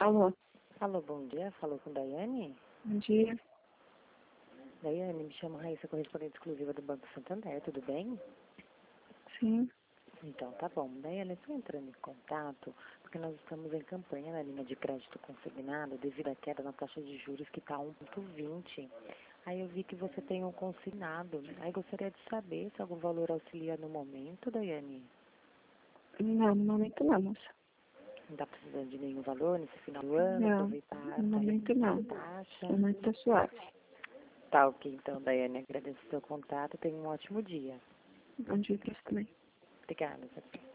Alô, Alô, bom dia. Falou com Daiane? bom dia. Daiane, me chamo Raíssa, correspondente exclusiva do Banco Santander, tudo bem? Sim, Então, tá bom. Daiane, estou entrando em contato porque nós estamos em campanha na linha de crédito consignado devido à queda na taxa de juros que está 1,20. Aí eu vi que você tem um consignado. Aí gostaria de saber se algum valor auxilia no momento, Daiane. não, no momento não, moça. Não está precisando de nenhum valor nesse final do ano, Não, aproveitar no momento não. a taxa. No momento tá suave. Tá ok, então, Daiane. Agradeço o seu contato. Tenha um ótimo dia. Bom dia pra você também. Obrigada.